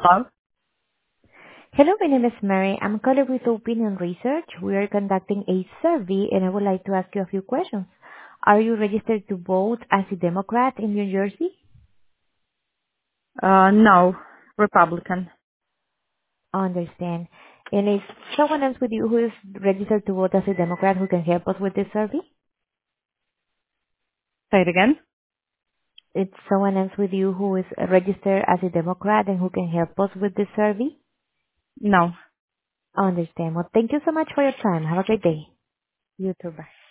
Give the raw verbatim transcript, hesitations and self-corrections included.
Hello? Hello, my name is Mary. I'm calling with Opinion Research. We are conducting a survey, and I would like to ask you a few questions. Are you registered to vote as a Democrat in New Jersey? Uh, no. Republican. Understand. And is someone else with you who is registered to vote as a Democrat who can help us with this survey? Say it again? It's someone else with you who is registered as a Democrat and who can help us with this survey? No. Understand. Well, thank you so much for your time. Have a great day. You too. Bye.